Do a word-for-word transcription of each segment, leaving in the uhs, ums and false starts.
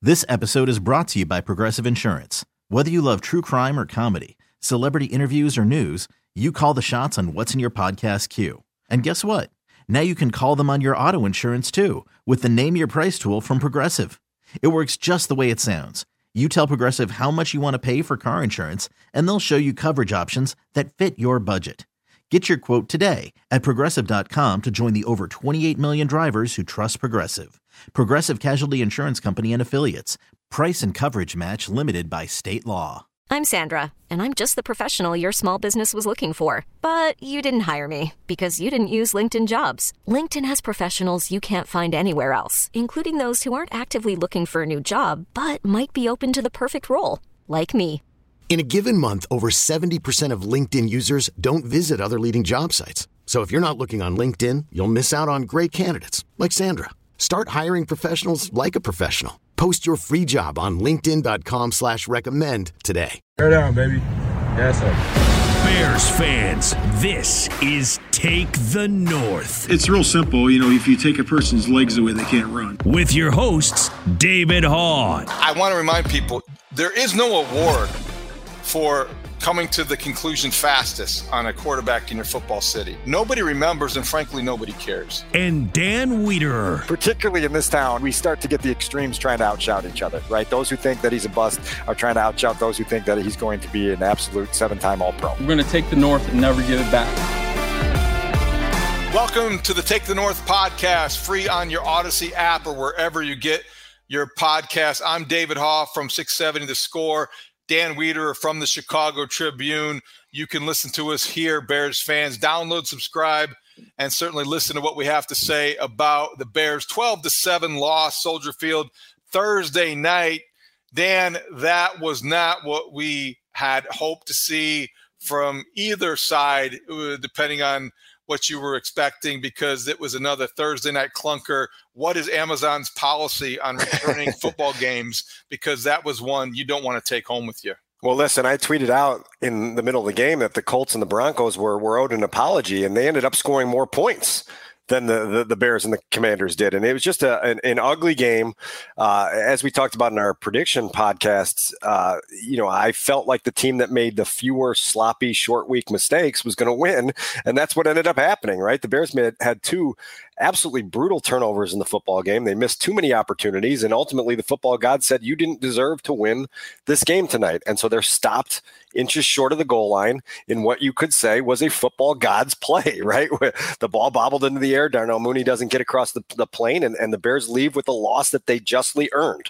This episode is brought to you by Progressive Insurance. Whether you love true crime or comedy, celebrity interviews or news, you call the shots on what's in your podcast queue. And guess what? Now you can call them on your auto insurance too with the Name Your Price tool from Progressive. It works just the way it sounds. You tell Progressive how much you want to pay for car insurance, and they'll show you coverage options that fit your budget. Get your quote today at Progressive dot com to join the over twenty-eight million drivers who trust Progressive. Progressive Casualty Insurance Company and Affiliates. Price and coverage match limited by state law. I'm Sandra, and I'm just the professional your small business was looking for. But you didn't hire me because you didn't use LinkedIn Jobs. LinkedIn has professionals you can't find anywhere else, including those who aren't actively looking for a new job, but might be open to the perfect role, like me. In a given month, over seventy percent of LinkedIn users don't visit other leading job sites. So if you're not looking on LinkedIn, you'll miss out on great candidates like Sandra. Start hiring professionals like a professional. Post your free job on linkedin dot com slash recommend today. Tear down, baby. Yes, sir. Bears fans, this is Take the North. It's real simple. You know, if you take a person's legs away, they can't run. With your hosts, David Hahn. I want to remind people, there is no award for coming to the conclusion fastest on a quarterback in your football city. Nobody remembers, and frankly, nobody cares. And Dan Wiederer. Particularly in this town, we start to get the extremes trying to outshout each other, right? Those who think that he's a bust are trying to outshout those who think that he's going to be an absolute seven-time All-Pro. We're going to take the North and never give it back. Welcome to the Take the North podcast, free on your Odyssey app or wherever you get your podcast. I'm David Hoff from six seventy The Score. Dan Wiederer from the Chicago Tribune. You can listen to us here, Bears fans. Download, subscribe, and certainly listen to what we have to say about the Bears' twelve to seven loss, Soldier Field, Thursday night. Dan, that was not what we had hoped to see from either side, depending on what you were expecting, because it was another Thursday night clunker. What is Amazon's policy on returning football games? Because that was one you don't want to take home with you. Well, listen, I tweeted out in the middle of the game that the Colts and the Broncos were, were owed an apology, and they ended up scoring more points than the, the, the Bears and the Commanders did. And it was just a, an, an ugly game. Uh, as we talked about in our prediction podcasts, uh, you know, I felt like the team that made the fewer sloppy short week mistakes was going to win. And that's what ended up happening, right? The Bears made, had two absolutely brutal turnovers in the football game. They missed too many opportunities. And ultimately the football god said, you didn't deserve to win this game tonight. And so they're stopped inches short of the goal line in what you could say was a football god's play, right? The ball bobbled into the air. Darnell Mooney doesn't get across the, the plane, and, and the Bears leave with a loss that they justly earned.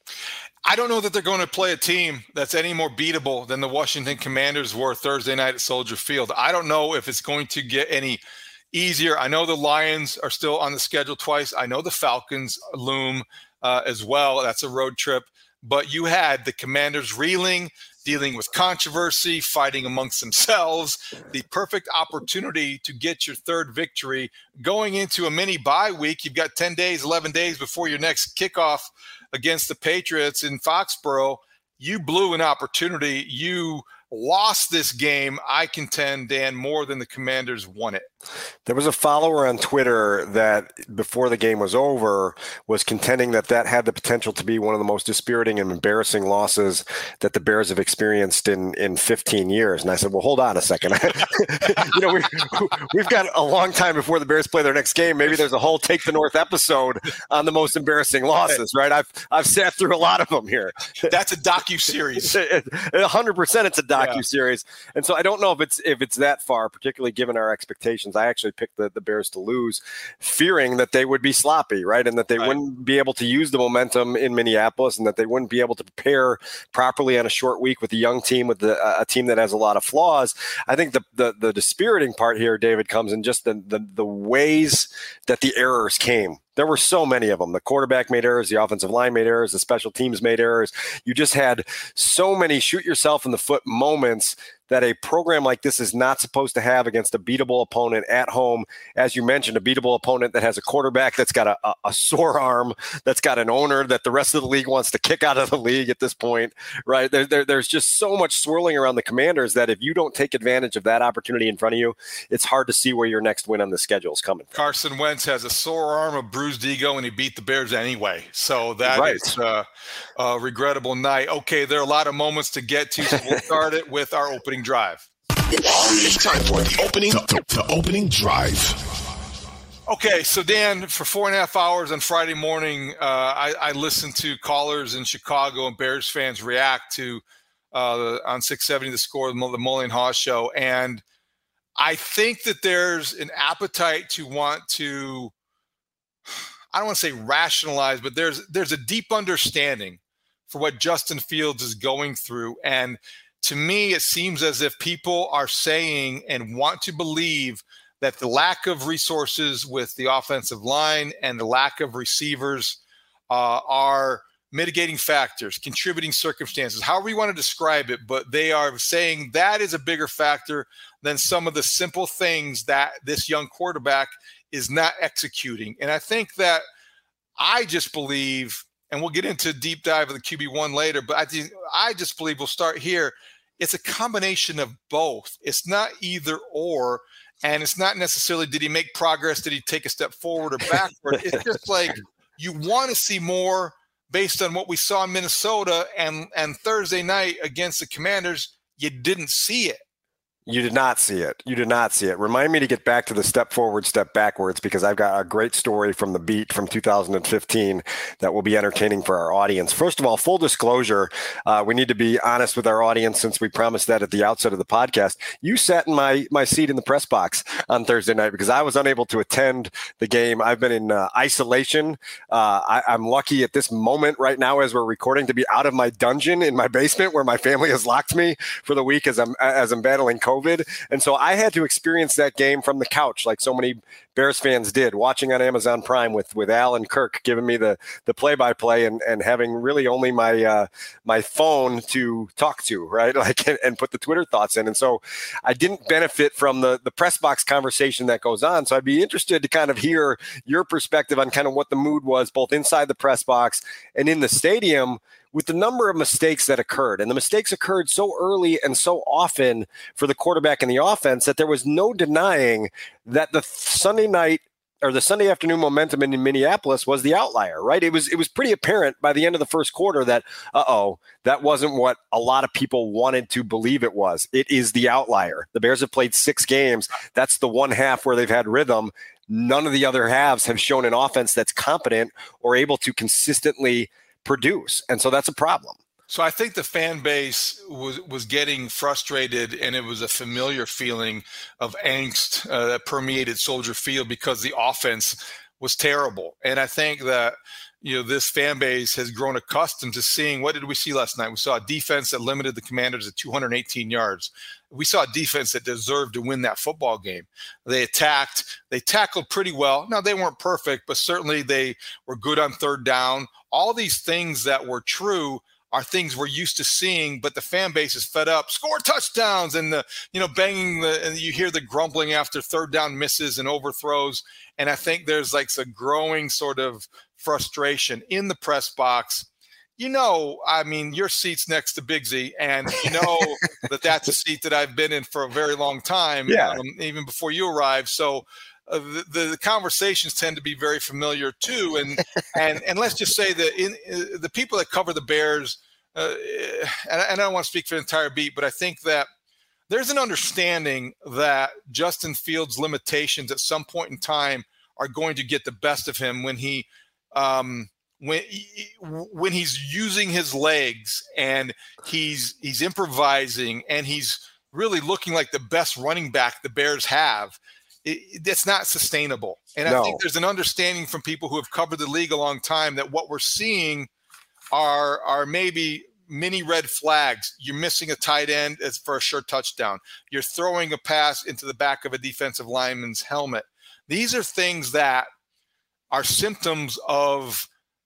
I don't know that they're going to play a team that's any more beatable than the Washington Commanders were Thursday night at Soldier Field. I don't know if it's going to get any easier. I know the Lions are still on the schedule twice. I know the Falcons loom uh, as well. That's a road trip. But you had the Commanders reeling, dealing with controversy, fighting amongst themselves, the perfect opportunity to get your third victory. Going into a mini bye week, you've got ten days, eleven days before your next kickoff against the Patriots in Foxborough. You blew an opportunity. You lost this game, I contend, Dan, more than the Commanders won it. There was a follower on Twitter that before the game was over was contending that that had the potential to be one of the most dispiriting and embarrassing losses that the Bears have experienced in, in fifteen years. And I said, well, hold on a second. you know, we, we've got a long time before the Bears play their next game. Maybe there's a whole Take the North episode on the most embarrassing losses, right? I've I've sat through a lot of them here. That's a docu-series. one hundred percent it's a docu-series. Yeah. And so I don't know if it's if it's that far, particularly given our expectations. I actually picked the, the Bears to lose, fearing that they would be sloppy, right? And that they right. wouldn't be able to use the momentum in Minneapolis, and that they wouldn't be able to prepare properly on a short week with a young team, with the, uh, a team that has a lot of flaws. I think the, the, the dispiriting part here, David, comes in just the, the, the ways that the errors came. There were so many of them. The quarterback made errors, the offensive line made errors, the special teams made errors. You just had so many shoot yourself in the foot moments that a program like this is not supposed to have against a beatable opponent at home. As you mentioned, a beatable opponent that has a quarterback that's got a, a, a sore arm, that's got an owner that the rest of the league wants to kick out of the league at this point, right? There, there, there's just so much swirling around the Commanders that if you don't take advantage of that opportunity in front of you, it's hard to see where your next win on the schedule is coming from. Carson Wentz has a sore arm, a bruised ego, and he beat the Bears anyway. So that right. is uh, a regrettable night. Okay, there are a lot of moments to get to, so we'll start it with our opening drive. It's time for the opening, the, the opening drive. Okay, so Dan, for four and a half hours on Friday morning, uh, I, I listened to callers in Chicago and Bears fans react to uh, on six seventy The Score, the Mully and Haw show, and I think that there's an appetite to want to, I don't want to say rationalize, but there's there's a deep understanding for what Justin Fields is going through. And to me, it seems as if people are saying and want to believe that the lack of resources with the offensive line and the lack of receivers uh, are mitigating factors, contributing circumstances, however you want to describe it, but they are saying that is a bigger factor than some of the simple things that this young quarterback is not executing. And I think that I just believe, and we'll get into a deep dive of the Q B one later, but I, th- I just believe we'll start here. It's a combination of both. It's not either or, and it's not necessarily did he make progress, did he take a step forward or backward. It's just like you want to see more based on what we saw in Minnesota, and, and Thursday night against the Commanders, you didn't see it. You did not see it. You did not see it. Remind me to get back to the step forward, step backwards, because I've got a great story from the beat from two thousand fifteen that will be entertaining for our audience. First of all, full disclosure, uh, we need to be honest with our audience since we promised that at the outset of the podcast. You sat in my my seat in the press box on Thursday night because I was unable to attend the game. I've been in uh, isolation. Uh, I, I'm lucky at this moment right now as we're recording to be out of my dungeon in my basement where my family has locked me for the week as I'm as I'm battling COVID. And so I had to experience that game from the couch like so many Bears fans did, watching on Amazon Prime with, with Al and Kirk giving me the, the play-by-play and, and having really only my uh, my phone to talk to, right? Like and, and put the Twitter thoughts in. And so I didn't benefit from the, the press box conversation that goes on. So I'd be interested to kind of hear your perspective on kind of what the mood was both inside the press box and in the stadium with the number of mistakes that occurred. And the mistakes occurred so early and so often for the quarterback and the offense that there was no denying that the Sunday night or the Sunday afternoon momentum in Minneapolis was the outlier, right? It was it was pretty apparent by the end of the first quarter that, uh-oh, that wasn't what a lot of people wanted to believe it was. It is the outlier. The Bears have played six games. That's the one half where they've had rhythm. None of the other halves have shown an offense that's competent or able to consistently produce. And so that's a problem. So I think the fan base was, was getting frustrated, and it was a familiar feeling of angst uh, that permeated Soldier Field because the offense was terrible. And I think that, you know, this fan base has grown accustomed to seeing, what did we see last night? We saw a defense that limited the Commanders at two hundred eighteen yards. We saw a defense that deserved to win that football game. They attacked, they tackled pretty well. Now, they weren't perfect, but certainly they were good on third down. All these things that were true are things we're used to seeing, but the fan base is fed up. Score touchdowns and the, you know, banging the, and you hear the grumbling after third down misses and overthrows. And I think there's like a growing sort of frustration in the press box. You know, I mean, your seat's next to Big Z, and you know that that's a seat that I've been in for a very long time, yeah. um, even before you arrived. So uh, the, the, the conversations tend to be very familiar too. And and and let's just say that in uh, the people that cover the Bears, uh, and, and I don't want to speak for the entire beat, but I think that there's an understanding that Justin Fields' limitations at some point in time are going to get the best of him when he um, – when when he's using his legs and he's he's improvising and he's really looking like the best running back the Bears have, it, it's not sustainable. And no. I think there's an understanding from people who have covered the league a long time that what we're seeing are are maybe mini red flags. You're missing a tight end for a sure touchdown. You're throwing a pass into the back of a defensive lineman's helmet. These are things that are symptoms of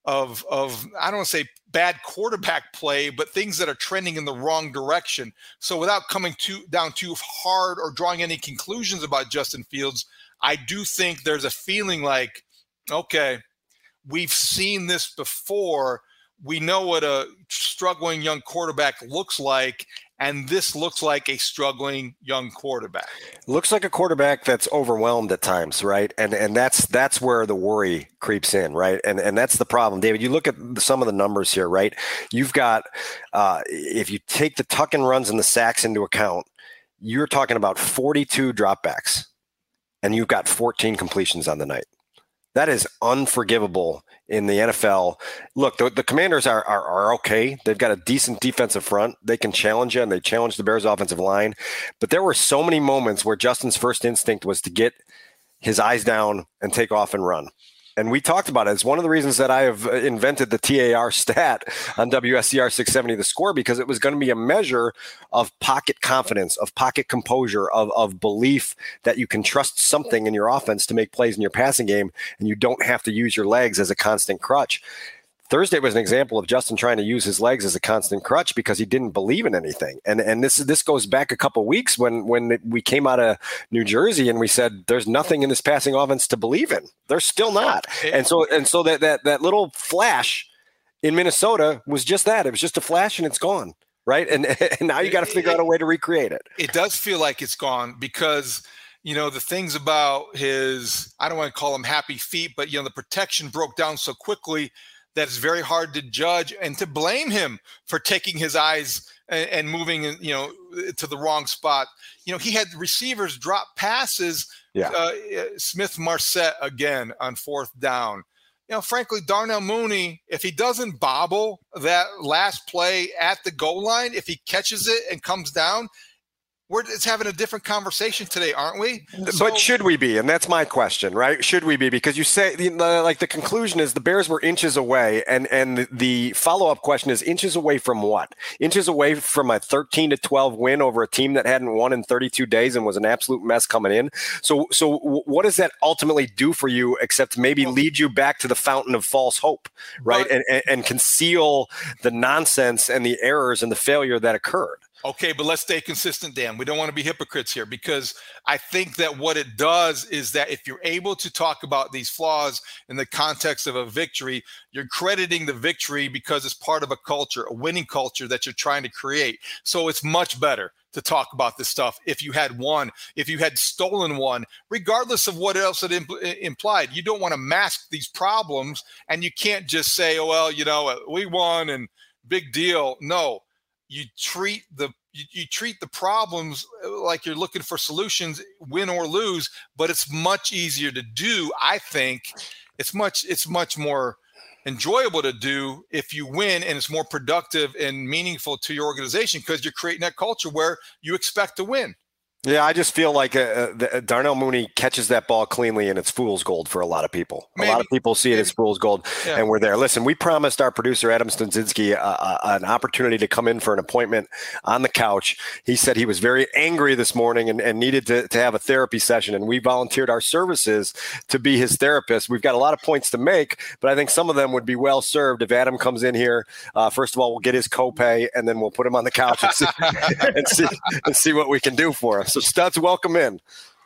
of of I don't want to say bad quarterback play, but things that are trending in the wrong direction. So without coming too down too hard or drawing any conclusions about Justin Fields, I do think there's a feeling like, okay, we've seen this before. We know what a struggling young quarterback looks like, and this looks like a struggling young quarterback. Looks like a quarterback that's overwhelmed at times, right? And and that's that's where the worry creeps in, right? And and that's the problem, David. You look at some of the numbers here, right? You've got uh, if you take the tuck and runs and the sacks into account, you're talking about forty-two dropbacks, and you've got fourteen completions on the night. That is unforgivable in the N F L. Look, the, the Commanders are, are are okay. They've got a decent defensive front. They can challenge you, and they challenge the Bears' offensive line. But there were so many moments where Justin's first instinct was to get his eyes down and take off and run. And we talked about it. It's one of the reasons that I have invented the T A R stat on W S C R six seventy The Score, because it was going to be a measure of pocket confidence, of pocket composure, of, of belief that you can trust something in your offense to make plays in your passing game, and you don't have to use your legs as a constant crutch. Thursday was an example of Justin trying to use his legs as a constant crutch because he didn't believe in anything. And and this this goes back a couple of weeks when when we came out of New Jersey and we said there's nothing in this passing offense to believe in. There's still not. And so and so that that that little flash in Minnesota was just that. It was just a flash and it's gone. Right. And, and now you got to figure out a way to recreate it. It does feel like it's gone because, you know, the things about his, I don't want to call them happy feet, but, you know, the protection broke down so quickly that it's very hard to judge and to blame him for taking his eyes and, and moving, you know, to the wrong spot. You know, he had receivers drop passes. Yeah. Uh, Smith-Marsette again on fourth down. You know, frankly, Darnell Mooney, if he doesn't bobble that last play at the goal line, if he catches it and comes down, we're it's having a different conversation today, aren't we? So, but should we be? And that's my question, right? Should we be? Because you say, the, like, the conclusion is the Bears were inches away, and and the follow-up question is inches away from what? Inches away from a thirteen to twelve win over a team that hadn't won in thirty-two days and was an absolute mess coming in. So, so what does that ultimately do for you, except maybe lead you back to the fountain of false hope, right? But, and, and and conceal the nonsense and the errors and the failure that occurred. Okay, but let's stay consistent, Dan. We don't want to be hypocrites here, because I think that what it does is that if you're able to talk about these flaws in the context of a victory, you're crediting the victory because it's part of a culture, a winning culture that you're trying to create. So it's much better to talk about this stuff if you had won, if you had stolen one, regardless of what else it impl- implied. You don't want to mask these problems, and you can't just say, oh, well, you know, we won and big deal. No. You treat the you, you treat the problems like you're looking for solutions, win or lose, but it's much easier to do. I think it's much it's much more enjoyable to do if you win, and it's more productive and meaningful to your organization because you're creating that culture where you expect to win. Yeah, I just feel like uh, the, Darnell Mooney catches that ball cleanly, and it's fool's gold for a lot of people. Maybe. A lot of people see it as fool's gold, yeah. And we're there. Listen, we promised our producer, Adam Stinzinski, uh, uh, an opportunity to come in for an appointment on the couch. He said he was very angry this morning and, and needed to, to have a therapy session, and we volunteered our services to be his therapist. We've got a lot of points to make, but I think some of them would be well served if Adam comes in here. Uh, first of all, we'll get his copay, and then we'll put him on the couch and see, and see, and see what we can do for him. So Studs, welcome in.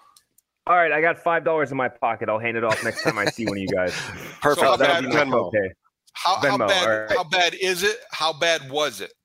All right, I got five dollars in my pocket. I'll hand it off next time I see one of you guys. Perfect. So how, That'll bad, be Venmo. Okay. How, Venmo, how, bad, right. how bad is it? How bad was it?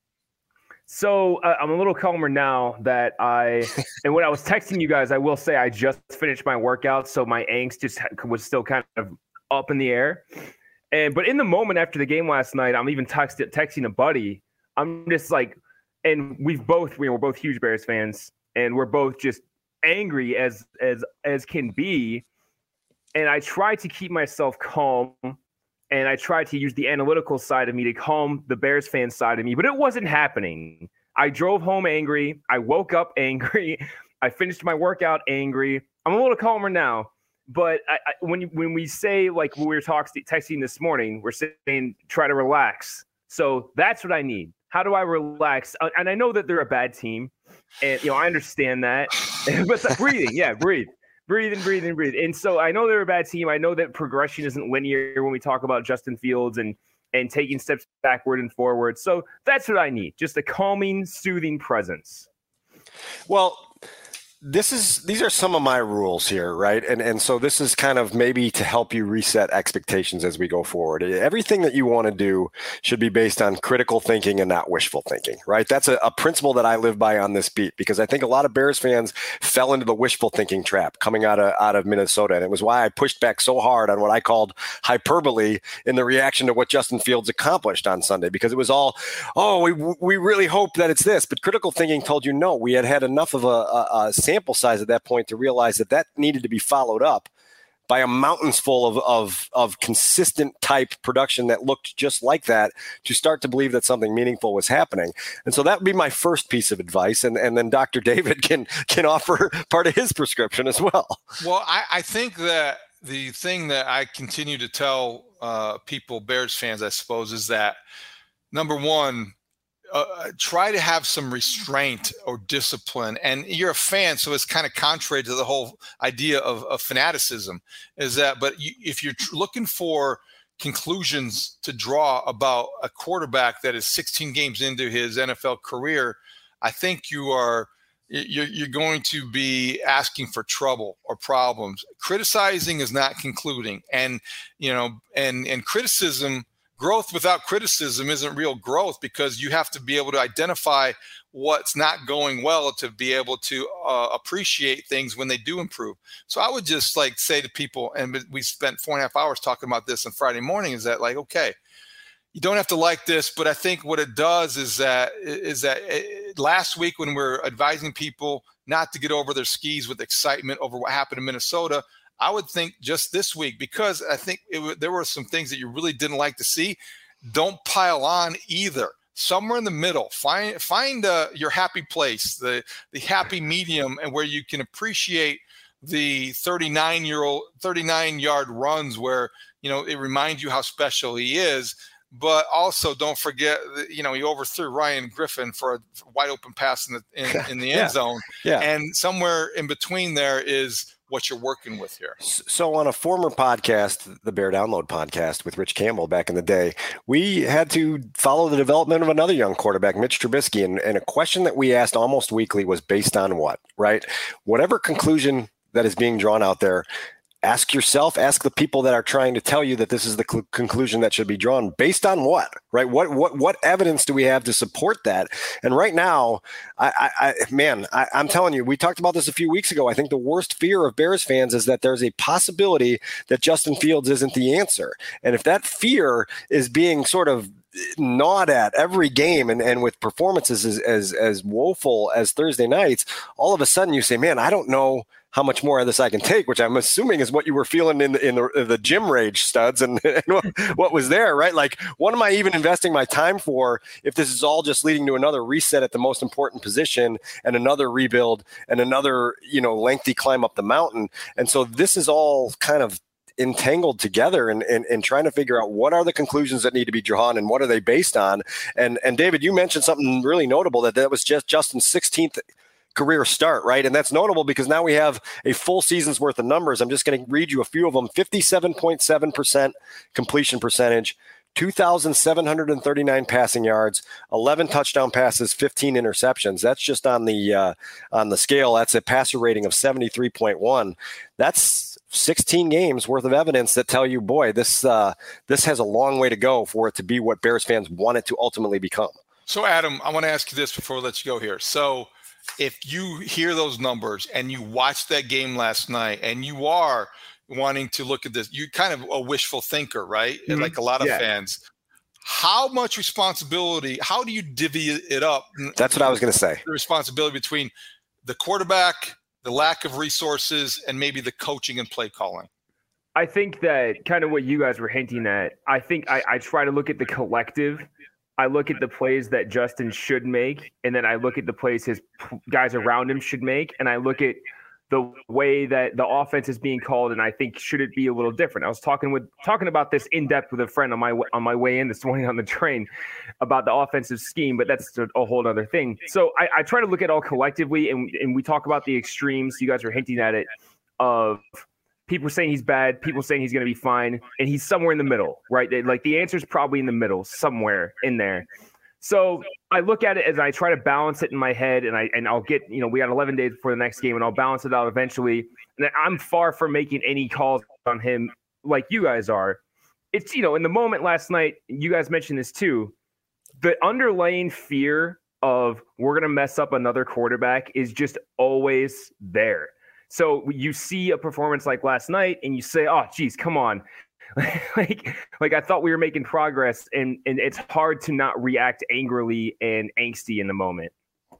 So uh, I'm a little calmer now that I – and when I was texting you guys, I will say I just finished my workout, so my angst just was still kind of up in the air. And But in the moment after the game last night, I'm even text, texting a buddy. I'm just like – and we've both – we're both huge Bears fans. And we're both just angry as as as can be. And I try to keep myself calm, and I try to use the analytical side of me to calm the Bears fan side of me, but it wasn't happening. I drove home angry. I woke up angry. I finished my workout angry. I'm a little calmer now. But I, I, when when we say, like we were talking, texting this morning, we're saying try to relax. So that's what I need. How do I relax? And I know that they're a bad team. And, you know, I understand that. But the breathing, yeah, breathe. breathe and breathe and breathe. And so I know they're a bad team. I know that progression isn't linear when we talk about Justin Fields and and taking steps backward and forward. So that's what I need, just a calming, soothing presence. Well, this is these are some of my rules here, right? And and so this is kind of maybe to help you reset expectations as we go forward. Everything that you want to do should be based on critical thinking and not wishful thinking, right? That's a, a principle that I live by on this beat, because I think a lot of Bears fans fell into the wishful thinking trap coming out of out of Minnesota. And it was why I pushed back so hard on what I called hyperbole in the reaction to what Justin Fields accomplished on Sunday, because it was all, oh, we we really hope that it's this. But critical thinking told you no, we had had enough of a, a, a sample size at that point to realize that that needed to be followed up by a mountains full of, of, of consistent type production that looked just like that to start to believe that something meaningful was happening. And so that would be my first piece of advice. And, and then Doctor David can, can offer part of his prescription as well. Well, I, I think that the thing that I continue to tell uh, people, Bears fans, I suppose, is that number one, Uh, try to have some restraint or discipline. And you're a fan, so it's kind of contrary to the whole idea of, of fanaticism, is that, but you, if you're tr- looking for conclusions to draw about a quarterback that is sixteen games into his N F L career, I think you are, you're, you're going to be asking for trouble or problems. Criticizing is not concluding. And, you know, and, and criticism, growth without criticism isn't real growth, because you have to be able to identify what's not going well to be able to uh, appreciate things when they do improve. So I would just like say to people, and we spent four and a half hours talking about this on Friday morning, is that like, okay, you don't have to like this, but I think what it does is that is that it, last week when we we're advising people not to get over their skis with excitement over what happened in Minnesota, I would think just this week, because I think it, there were some things that you really didn't like to see. Don't pile on either. Somewhere in the middle, find find uh, your happy place, the the happy medium, and where you can appreciate the thirty-nine year old, thirty-nine yard runs where, you know, it reminds you how special he is. But also don't forget that, you know, he overthrew Ryan Griffin for a wide open pass in the in, in the end yeah. zone. Yeah. And somewhere in between there is what you're working with here. So on a former podcast, the Bear Download podcast with Rich Campbell back in the day, we had to follow the development of another young quarterback, Mitch Trubisky. And, and a question that we asked almost weekly was based on what, right? Whatever conclusion that is being drawn out there, ask yourself, ask the people that are trying to tell you that this is the cl- conclusion that should be drawn based on what, right? What, what, what evidence do we have to support that? And right now, I, I, I man, I, I'm telling you, we talked about this a few weeks ago. I think the worst fear of Bears fans is that there's a possibility that Justin Fields isn't the answer. And if that fear is being sort of gnawed at every game and, and with performances as, as, as woeful as Thursday nights, all of a sudden you say, man, I don't know how much more of this I can take, which I'm assuming is what you were feeling in the, in the, in the gym rage, Studs, and, and what, what was there, right? Like, what am I even investing my time for if this is all just leading to another reset at the most important position and another rebuild and another, you know, lengthy climb up the mountain? And so this is all kind of entangled together and, and, and trying to figure out what are the conclusions that need to be drawn and what are they based on. And, and David, you mentioned something really notable, that that was just Justin's sixteenth career start, right? And that's notable because now we have a full season's worth of numbers. I'm just going to read you a few of them. fifty-seven point seven percent completion percentage, two thousand seven hundred thirty-nine passing yards, eleven touchdown passes, fifteen interceptions. That's just on the uh, on the scale. That's a passer rating of seventy-three point one. That's sixteen games worth of evidence that tell you, boy, this uh, this has a long way to go for it to be what Bears fans want it to ultimately become. So, Adam, I want to ask you this before we let you go here. So, if you hear those numbers and you watched that game last night and you are wanting to look at this, you're kind of a wishful thinker, right? Mm-hmm. Like a lot of yeah. fans. How much responsibility, how do you divvy it up? That's what I was going to say. The responsibility between the quarterback, the lack of resources, and maybe the coaching and play calling. I think that kind of what you guys were hinting at, I think I, I try to look at the collective. I look at the plays that Justin should make, and then I look at the plays his guys around him should make, and I look at the way that the offense is being called, and I think should it be a little different. I was talking with talking about this in depth with a friend on my on my way in this morning on the train about the offensive scheme, but that's a, a whole other thing. So I, I try to look at all collectively, and and we talk about the extremes. You guys are hinting at it of people saying he's bad, people saying he's going to be fine, and he's somewhere in the middle, right? Like the answer is probably in the middle, somewhere in there. So I look at it as I try to balance it in my head, and I and I'll get, you know, we got eleven days before the next game, and I'll balance it out eventually. And I'm far from making any calls on him like you guys are. It's, you know, in the moment last night, you guys mentioned this too. The underlying fear of we're going to mess up another quarterback is just always there. So you see a performance like last night and you say, oh, geez, come on. like, like I thought we were making progress, and, and it's hard to not react angrily and angsty in the moment.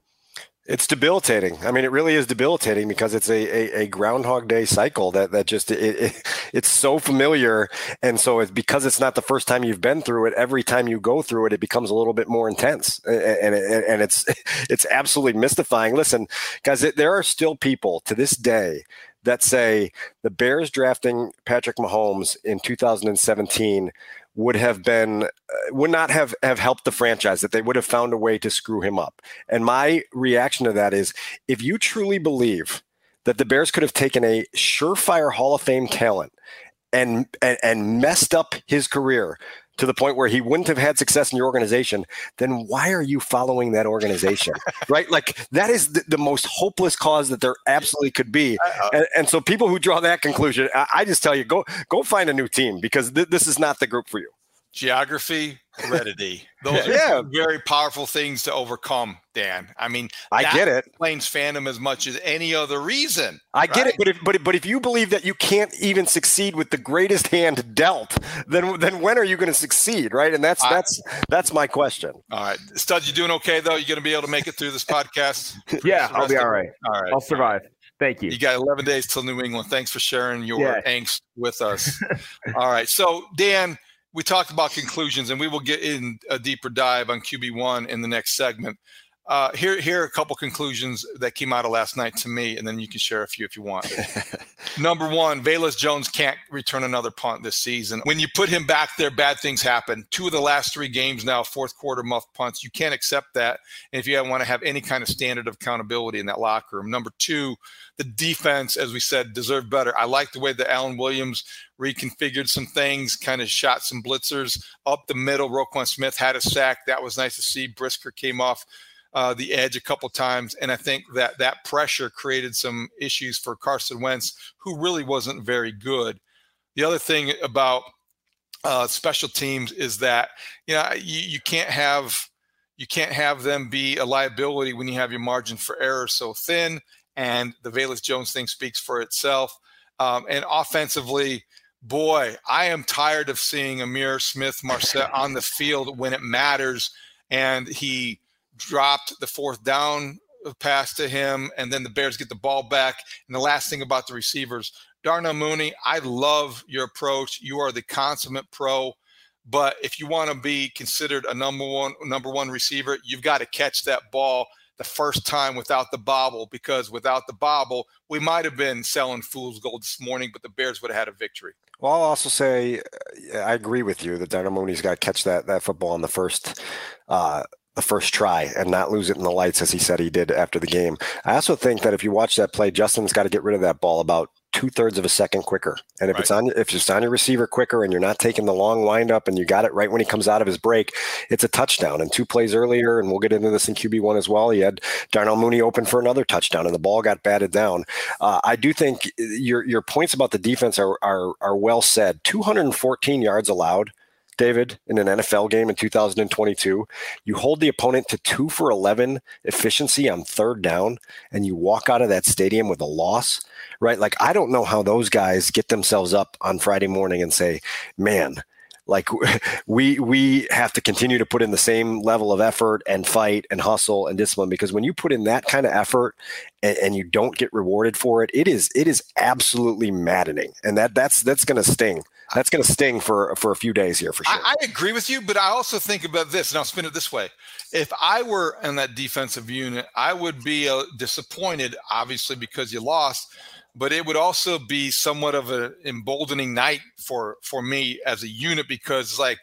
It's debilitating. I mean, it really is debilitating because it's a, a, a Groundhog Day cycle that, that just, it, it, it's so familiar. And so it's because it's not the first time you've been through it. Every time you go through it, it becomes a little bit more intense, and, and, and it's, it's absolutely mystifying. Listen, guys, there are still people to this day that say the Bears drafting Patrick Mahomes in two thousand seventeen would have been, uh, would not have, have helped the franchise, that they would have found a way to screw him up. And my reaction to that is, if you truly believe that the Bears could have taken a surefire Hall of Fame talent and, and, and messed up his career to the point where he wouldn't have had success in your organization, then why are you following that organization? Right? Like, that is the, the most hopeless cause that there absolutely could be. And, and so people who draw that conclusion, I, I just tell you, go go find a new team, because th- this is not the group for you. Geography, heredity. Those yeah. are very powerful things to overcome, Dan. I mean, I get it. Explains fandom as much as any other reason. I right? get it, but if but if, but if you believe that you can't even succeed with the greatest hand dealt, then then when are you going to succeed, right? And that's I, that's that's my question. All right, Studs, you doing okay though? You going to be able to make it through this podcast? Yeah, I'll be all right. All right, I'll survive. Thank you. You got eleven days till New England. Thanks for sharing your yeah. angst with us. All right, so Dan, we talked about conclusions, and we will get in a deeper dive on Q B one in the next segment. Uh, here, here are a couple conclusions that came out of last night to me, and then you can share a few if you want. Number one, Velus Jones can't return another punt this season. When you put him back there, bad things happen. Two of the last three games now, fourth quarter muff punts. You can't accept that, and if you want to have any kind of standard of accountability in that locker room. Number two, the defense, as we said, deserved better. I like the way that Alan Williams reconfigured some things, kind of shot some blitzers up the middle. Roquan Smith had a sack. That was nice to see. Brisker came off uh, the edge a couple times, and I think that that pressure created some issues for Carson Wentz, who really wasn't very good. The other thing about uh, special teams is that, you know, you, you can't have you can't have them be a liability when you have your margin for error so thin, and the Velus Jones thing speaks for itself. Um, and offensively, boy, I am tired of seeing Ihmir Smith-Marsette on the field when it matters, and he dropped the fourth down pass to him, and then the Bears get the ball back. And the last thing about the receivers, Darnell Mooney, I love your approach. You are the consummate pro, but if you want to be considered a number one number one receiver, you've got to catch that ball the first time without the bobble, because without the bobble, we might have been selling fool's gold this morning, but the Bears would have had a victory. Well, I'll also say I agree with you that Darnell Mooney's got to catch that that football on the first uh, the first try and not lose it in the lights, as he said he did after the game. I also think that if you watch that play, Justin's got to get rid of that ball about two thirds of a second quicker. And if right. it's on, if it's on your receiver quicker and you're not taking the long windup and you got it right when he comes out of his break, it's a touchdown. And two plays earlier, and we'll get into this in Q B one as well, he had Darnell Mooney open for another touchdown and the ball got batted down. Uh, I do think your your points about the defense are are, are well said. two hundred fourteen yards allowed, David, in an N F L game in two thousand twenty-two. You hold the opponent to two for eleven efficiency on third down, and you walk out of that stadium with a loss, right? Like, I don't know how those guys get themselves up on Friday morning and say, man, like we we have to continue to put in the same level of effort and fight and hustle and discipline, because when you put in that kind of effort and, and you don't get rewarded for it, it is it is absolutely maddening, and that that's that's going to sting. That's going to sting for for a few days here for sure. I, I agree with you, but I also think about this, and I'll spin it this way. If I were in that defensive unit, I would be uh, disappointed, obviously, because you lost, but it would also be somewhat of an emboldening night for, for me as a unit, because like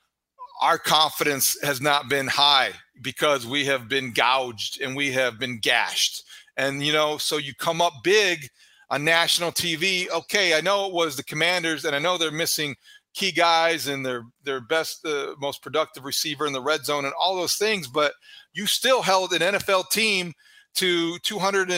our confidence has not been high because we have been gouged and we have been gashed. And, you know, so you come up big on national T V. Okay, I know it was the Commanders, and I know they're missing key guys and their their best, uh, most productive receiver in the red zone and all those things, but you still held an N F L team to two hundred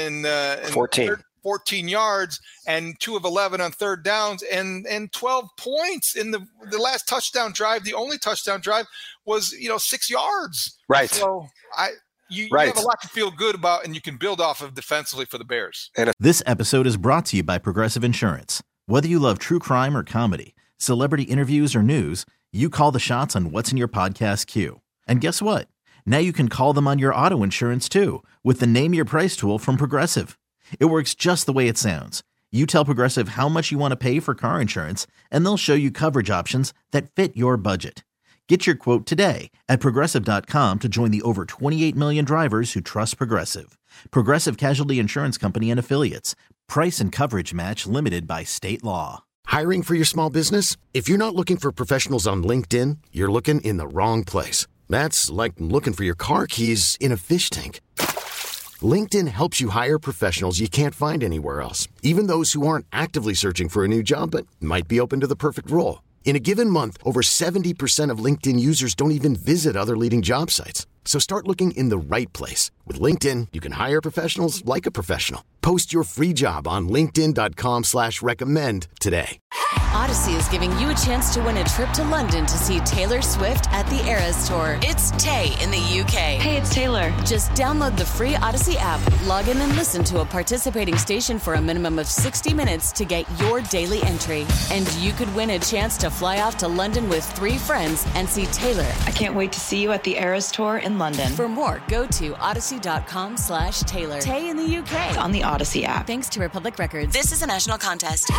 fourteen. fourteen yards and two of eleven on third downs and and twelve points in the the last touchdown drive. The only touchdown drive was, you know, six yards. Right. So I you, right. you have a lot to feel good about, and you can build off of defensively for the Bears. This episode is brought to you by Progressive Insurance. Whether you love true crime or comedy, celebrity interviews or news, you call the shots on what's in your podcast queue. And guess what? Now you can call them on your auto insurance too with the Name Your Price tool from Progressive. It works just the way it sounds. You tell Progressive how much you want to pay for car insurance, and they'll show you coverage options that fit your budget. Get your quote today at Progressive dot com to join the over twenty-eight million drivers who trust Progressive. Progressive Casualty Insurance Company and Affiliates. Price and coverage match limited by state law. Hiring for your small business? If you're not looking for professionals on LinkedIn, you're looking in the wrong place. That's like looking for your car keys in a fish tank. LinkedIn helps you hire professionals you can't find anywhere else, even those who aren't actively searching for a new job but might be open to the perfect role. In a given month, over seventy percent of LinkedIn users don't even visit other leading job sites. So start looking in the right place. With LinkedIn, you can hire professionals like a professional. Post your free job on linkedin dot com slash recommend today. Odyssey is giving you a chance to win a trip to London to see Taylor Swift at the Eras Tour. It's Tay in the U K. Hey, it's Taylor. Just download the free Odyssey app, log in and listen to a participating station for a minimum of sixty minutes to get your daily entry. And you could win a chance to fly off to London with three friends and see Taylor. I can't wait to see you at the Eras Tour in London. For more, go to odyssey dot com slash Taylor. Tay in the U K. It's on the Odyssey app. Thanks to Republic Records. This is a national contest.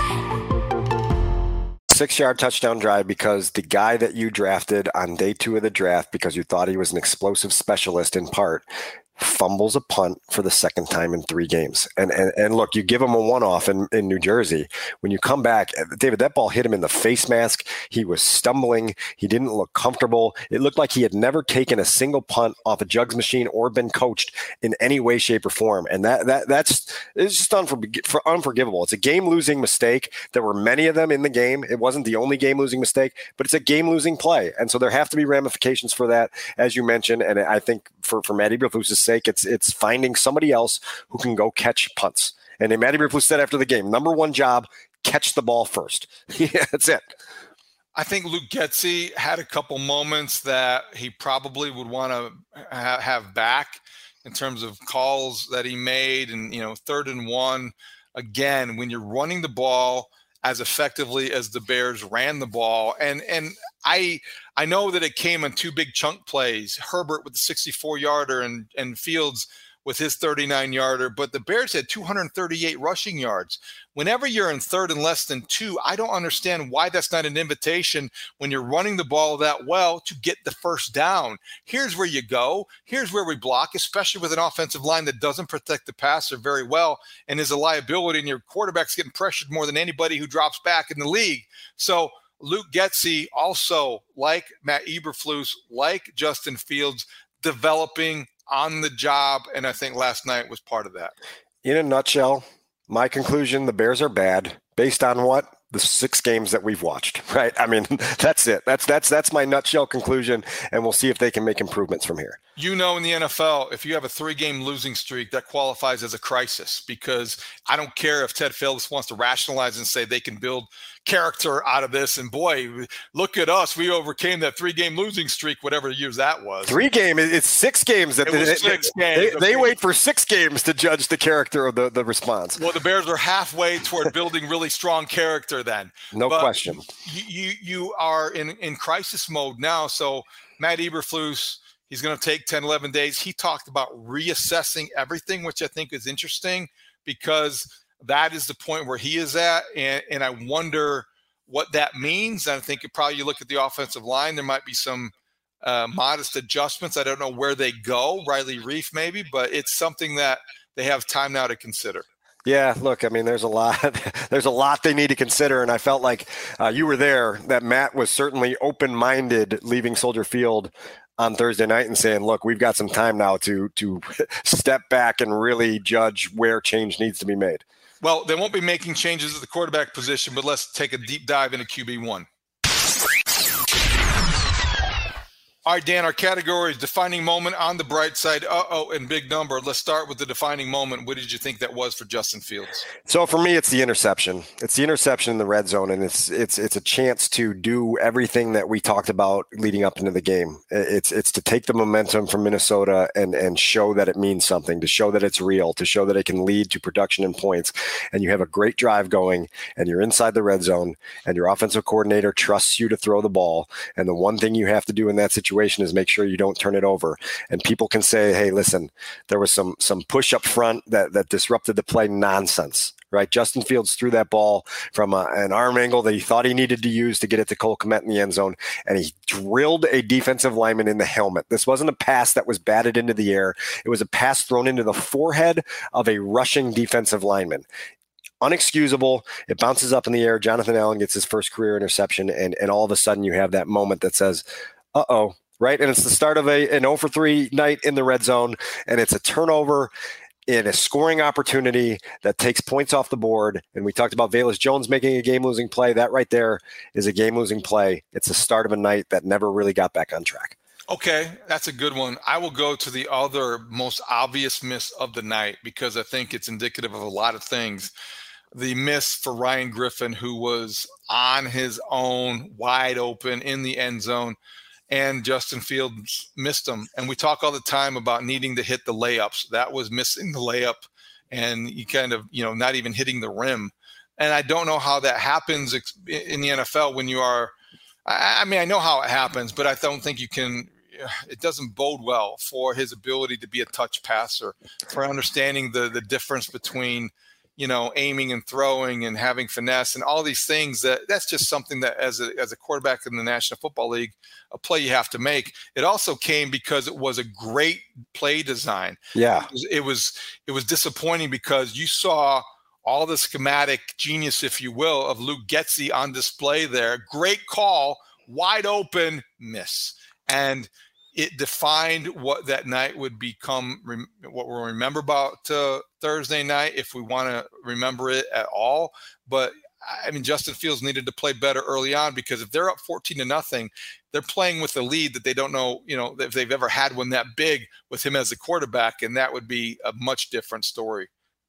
Six-yard touchdown drive because the guy that you drafted on day two of the draft, because you thought he was an explosive specialist in part, fumbles a punt for the second time in three games. And and, and look, you give him a one-off in, in New Jersey. When you come back, David, that ball hit him in the face mask. He was stumbling. He didn't look comfortable. It looked like he had never taken a single punt off a jugs machine or been coached in any way, shape, or form. And that that that's it's just unfor- for unforgivable. It's a game-losing mistake. There were many of them in the game. It wasn't the only game-losing mistake, but it's a game-losing play. And so there have to be ramifications for that, as you mentioned. And I think for, for Matt Eberflus's sake, It's it's finding somebody else who can go catch punts. And then Matty Eberflus said after the game, number one job, catch the ball first. Yeah, that's it. I think Luke Getsy had a couple moments that he probably would want to ha- have back in terms of calls that he made. And, you know, third and one, again, when you're running the ball as effectively as the Bears ran the ball. And and I I know that it came on two big chunk plays, Herbert with the sixty-four yarder and, and Fields with his thirty-nine yarder, but the Bears had two hundred thirty-eight rushing yards. Whenever you're in third and less than two, I don't understand why that's not an invitation when you're running the ball that well to get the first down. Here's where you go. Here's where we block, especially with an offensive line that doesn't protect the passer very well and is a liability, and your quarterback's getting pressured more than anybody who drops back in the league. So Luke Getsy also, like Matt Eberflus, like Justin Fields, developing on the job, and I think last night was part of that. In a nutshell, my conclusion, the Bears are bad. Based on what? The six games that we've watched, right? I mean, that's it. That's that's that's my nutshell conclusion, and we'll see if they can make improvements from here. You know, in the N F L, if you have a three-game losing streak, that qualifies as a crisis, because I don't care if Ted Phillips wants to rationalize and say they can build character out of this. And boy, look at us. We overcame that three-game losing streak, whatever years that was. Three game, it's six games. That it was they, six they, games. They, they wait for six games to judge the character of the, the response. Well, the Bears are halfway toward building really strong character then. No but question. You, you you are in, in crisis mode now. So Matt Eberflus, he's going to take ten, eleven days. He talked about reassessing everything, which I think is interesting, because that is the point where he is at. And, and I wonder what that means. I think it probably, you look at the offensive line, there might be some uh, modest adjustments. I don't know where they go, Riley Reif maybe, but it's something that they have time now to consider. Yeah, look, I mean, there's a lot, there's a lot they need to consider. And I felt like uh, you were there, that Matt was certainly open-minded leaving Soldier Field on Thursday night and saying, look, we've got some time now to, to step back and really judge where change needs to be made. Well, they won't be making changes at the quarterback position, but let's take a deep dive into Q B one. All right, Dan, our category is defining moment on the bright side. Uh-oh, and big number. Let's start with the defining moment. What did you think that was for Justin Fields? So for me, it's the interception. It's the interception in the red zone, and it's it's it's a chance to do everything that we talked about leading up into the game. It's it's to take the momentum from Minnesota and and show that it means something, to show that it's real, to show that it can lead to production and points. And you have a great drive going, and you're inside the red zone, and your offensive coordinator trusts you to throw the ball. And the one thing you have to do in that situation is make sure you don't turn it over. And people can say, hey, listen, there was some some push up front that, that disrupted the play. Nonsense, right? Justin Fields threw that ball from a, an arm angle that he thought he needed to use to get it to Cole Kmet in the end zone, and he drilled a defensive lineman in the helmet. This wasn't a pass that was batted into the air. It was a pass thrown into the forehead of a rushing defensive lineman. Unexcusable. It bounces up in the air. Jonathan Allen gets his first career interception, and, and all of a sudden you have that moment that says, uh-oh, right? And it's the start of a an oh for three night in the red zone, and it's a turnover in a scoring opportunity that takes points off the board. And we talked about Velus Jones making a game-losing play. That right there is a game-losing play. It's the start of a night that never really got back on track. Okay, that's a good one. I will go to the other most obvious miss of the night because I think it's indicative of a lot of things. The miss for Ryan Griffin, who was on his own, wide open in the end zone, and Justin Fields missed him. And we talk all the time about needing to hit the layups. That was missing the layup, and you kind of, you know, not even hitting the rim. And I don't know how that happens in the N F L when you are – I mean, I know how it happens, but I don't think you can – it doesn't bode well for his ability to be a touch passer, for understanding the the difference between – you know, aiming and throwing and having finesse and all these things. That that's just something that as a, as a quarterback in the National Football League, a play you have to make. It also came because it was a great play design. Yeah. It was, it was, it was disappointing because you saw all the schematic genius, if you will, of Luke Getsy on display there. Great call, wide open, miss. And it defined what that night would become, what we'll remember about uh, Thursday night, if we want to remember it at all. But I mean, Justin Fields needed to play better early on, because if they're up fourteen to nothing, they're playing with a lead that they don't know, you know, if they've ever had one that big with him as a quarterback, and that would be a much different story.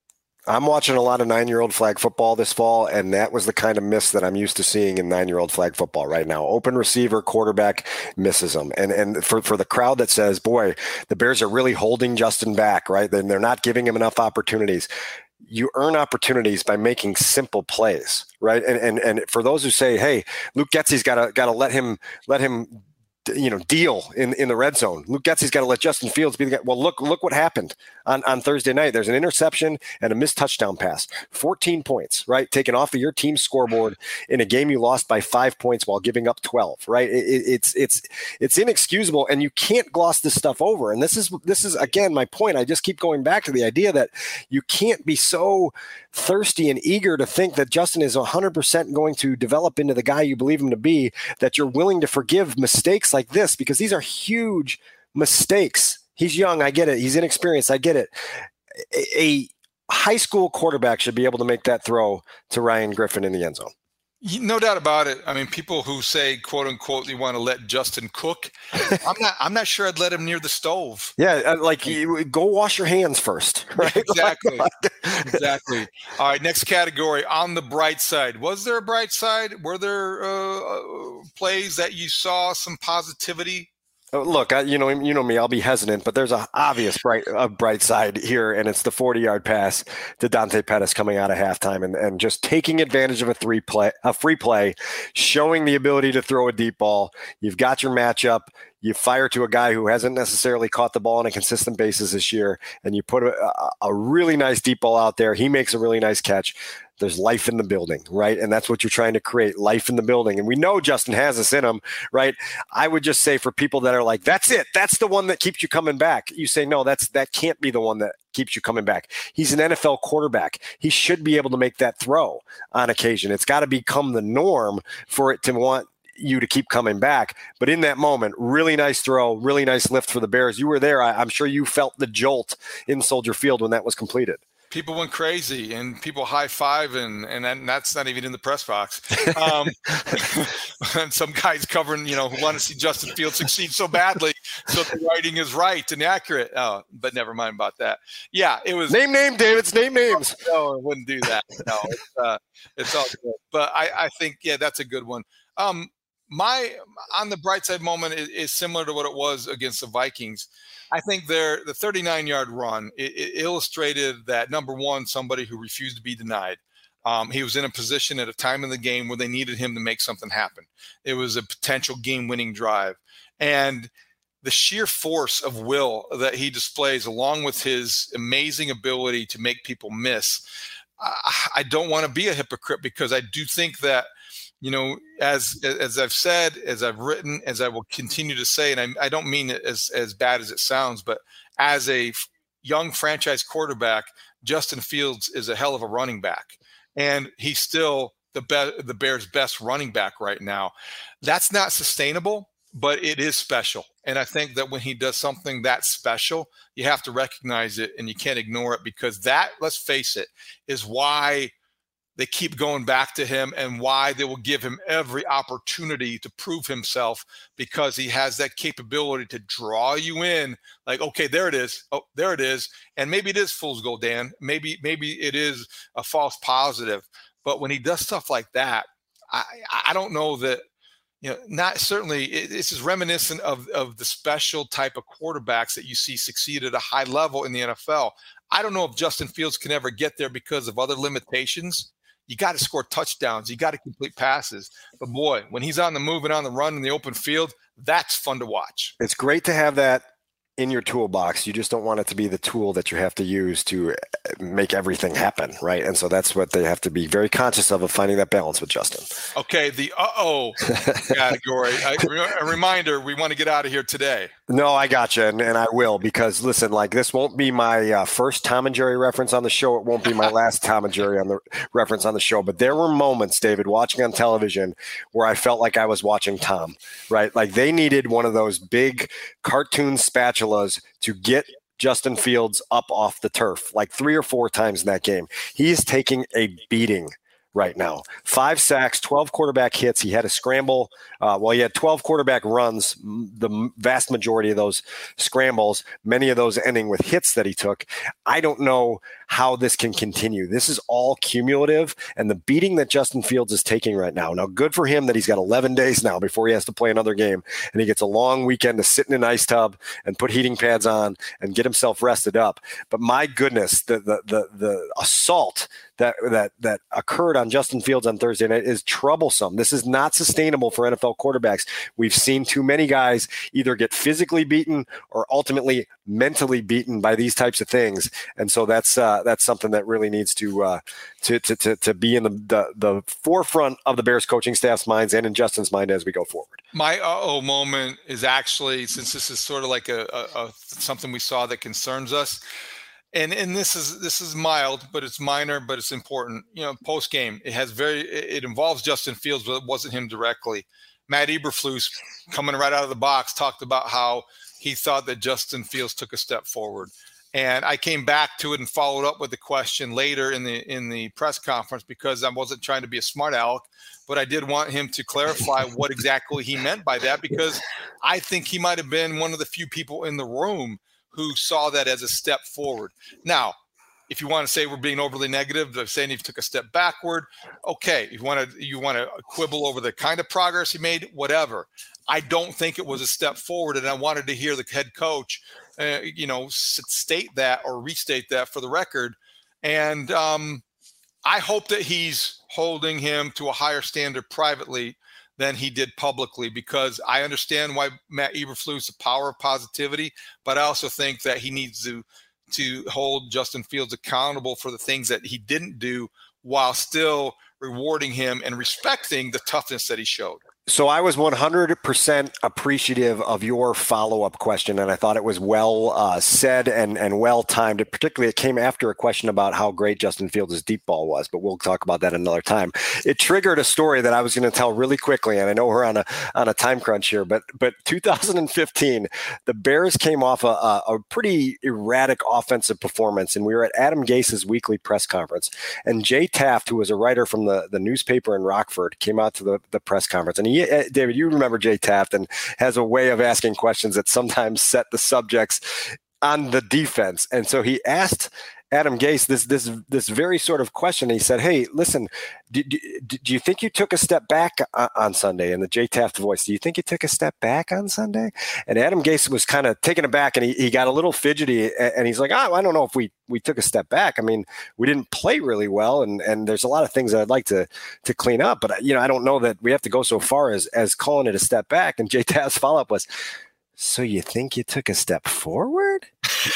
I'm watching a lot of nine-year-old flag football this fall, and that was the kind of miss that I'm used to seeing in nine-year-old flag football right now. Open receiver, quarterback misses them. And and for, for the crowd that says, boy, the Bears are really holding Justin back, right? Then they're not giving him enough opportunities. You earn opportunities by making simple plays, right? And and and for those who say, hey, Luke Getsy's got to got to let him let him you know, deal in, in the red zone. Luke Getsy's got to let Justin Fields be the guy. Well, look, look what happened on, on Thursday night. There's an interception and a missed touchdown pass. fourteen points, right? Taken off of your team's scoreboard in a game you lost by five points while giving up twelve, right? It, it, it's, it's, it's inexcusable, and you can't gloss this stuff over. And this is, this is again, my point. I just keep going back to the idea that you can't be so thirsty and eager to think that Justin is one hundred percent going to develop into the guy you believe him to be, that you're willing to forgive mistakes like this, because these are huge mistakes. He's young. I get it. He's inexperienced. I get it. A, a high school quarterback should be able to make that throw to Ryan Griffin in the end zone. No doubt about it. I mean, people who say, quote unquote, you want to let Justin cook. I'm not, I'm not sure I'd let him near the stove. Yeah. Like, go wash your hands first. Right? Exactly. Exactly. All right. Next category, on the bright side. Was there a bright side? Were there uh, plays that you saw some positivity? Look, I, you know, you know me. I'll be hesitant, but there's a obvious bright, a bright side here, and it's the forty-yard pass to Dante Pettis coming out of halftime, and, and just taking advantage of a three play, a free play, showing the ability to throw a deep ball. You've got your matchup. You fire to a guy who hasn't necessarily caught the ball on a consistent basis this year, and you put a, a really nice deep ball out there. He makes a really nice catch. There's life in the building, right? And that's what you're trying to create, life in the building. And we know Justin has this in him, right? I would just say for people that are like, that's it. That's the one that keeps you coming back. You say, no, that's that can't be the one that keeps you coming back. He's an N F L quarterback. He should be able to make that throw on occasion. It's got to become the norm for it to want you to keep coming back. But in that moment, really nice throw, really nice lift for the Bears. You were there. I, I'm sure you felt the jolt in Soldier Field when that was completed. people went crazy and people high five and and then that's not even in the press box. Um, and some guys covering, you know, who want to see Justin Fields succeed so badly, so the writing is right and accurate. Oh, but never mind about that. Yeah, it was name name David's name names. No, I wouldn't do that. No, it's, uh, it's all good. But I, I think yeah, that's a good one. Um, my on the bright side moment is, is similar to what it was against the Vikings. I think their the thirty-nine yard run it, it illustrated that, number one, somebody who refused to be denied. Um, he was in a position at a time in the game where they needed him to make something happen. It was a potential game-winning drive. And the sheer force of will that he displays, along with his amazing ability to make people miss, I, I don't want to be a hypocrite, because I do think that, you know, as as I've said, as I've written, as I will continue to say, and I, I don't mean it as, as bad as it sounds, but as a f- young franchise quarterback, Justin Fields is a hell of a running back. And he's still the be- the Bears' best running back right now. That's not sustainable, but it is special. And I think that when he does something that special, you have to recognize it and you can't ignore it, because that, let's face it, is why they keep going back to him and why they will give him every opportunity to prove himself, because he has that capability to draw you in. Like, okay, there it is. Oh, there it is. And maybe it is fool's gold, Dan. Maybe, maybe it is a false positive. But when he does stuff like that, I, I don't know that, you know, not certainly it, this is reminiscent of, of the special type of quarterbacks that you see succeed at a high level in the N F L. I don't know if Justin Fields can ever get there because of other limitations. You got to score touchdowns. You got to complete passes. But boy, when he's on the move and on the run in the open field, that's fun to watch. It's great to have that in your toolbox. You just don't want it to be the tool that you have to use to make everything happen, right? And so that's what they have to be very conscious of, of finding that balance with Justin. Okay, the uh-oh category. I, a reminder, we want to get out of here today. No, I gotcha, and, and I will, because, listen, like, this won't be my uh, first Tom and Jerry reference on the show. It won't be my last Tom and Jerry on the reference on the show. But there were moments, David, watching on television where I felt like I was watching Tom, right? Like, they needed one of those big cartoon spatulas to get Justin Fields up off the turf like three or four times in that game. He is taking a beating right now. Five sacks, twelve quarterback hits. He had a scramble. Uh, well, he had twelve quarterback runs, the vast majority of those scrambles, many of those ending with hits that he took. I don't know how this can continue. This is all cumulative, and the beating that Justin Fields is taking right now. Now, good for him that he's got eleven days now before he has to play another game, and he gets a long weekend to sit in an ice tub and put heating pads on and get himself rested up. But my goodness, the the the, the assault that that that occurred on Justin Fields on Thursday night is troublesome. This is not sustainable for N F L quarterbacks. We've seen too many guys either get physically beaten or ultimately mentally beaten by these types of things, and so that's uh, that's something that really needs to uh, to, to to to be in the, the the forefront of the Bears coaching staff's minds and in Justin's mind as we go forward. My uh-oh moment is actually, since this is sort of like a, a, a something we saw that concerns us. And and this is this is mild, but it's minor, but it's important. You know, post game, it has very it involves Justin Fields, but it wasn't him directly. Matt Eberflus, coming right out of the box, talked about how he thought that Justin Fields took a step forward. And I came back to it and followed up with the question later in the in the press conference, because I wasn't trying to be a smart aleck, but I did want him to clarify what exactly he meant by that, because I think he might have been one of the few people in the room who saw that as a step forward. Now, if you want to say we're being overly negative, they're saying he took a step backward. Okay, if you want to you want to quibble over the kind of progress he made, whatever. I don't think it was a step forward, and I wanted to hear the head coach, uh, you know, state that or restate that for the record. And um, I hope that he's holding him to a higher standard privately than he did publicly, because I understand why Matt Eberflus, the power of positivity, but I also think that he needs to to hold Justin Fields accountable for the things that he didn't do, while still rewarding him and respecting the toughness that he showed. So I was one hundred percent appreciative of your follow-up question, and I thought it was well uh, said and, and well-timed. It, particularly, it came after a question about how great Justin Fields' deep ball was, but we'll talk about that another time. It triggered a story that I was going to tell really quickly, and I know we're on a on a time crunch here, but but two thousand fifteen, the Bears came off a, a, a pretty erratic offensive performance, and we were at Adam Gase's weekly press conference, and Jay Taft, who was a writer from the, the newspaper in Rockford, came out to the, the press conference, and he He, David, you remember Jay Taft, and has a way of asking questions that sometimes set the subjects on the defense. And so he asked Adam Gase this this this very sort of question. He said, "Hey, listen, do, do, do you think you took a step back on Sunday?" In the Jay Taft voice, "Do you think you took a step back on Sunday?" And Adam Gase was kind of taken aback, and he, he got a little fidgety, and he's like, "Oh, I don't know if we we took a step back. I mean, we didn't play really well, and and there's a lot of things that I'd like to to clean up, but you know, I don't know that we have to go so far as as calling it a step back." And Jay Taft's follow up was, "So you think you took a step forward?"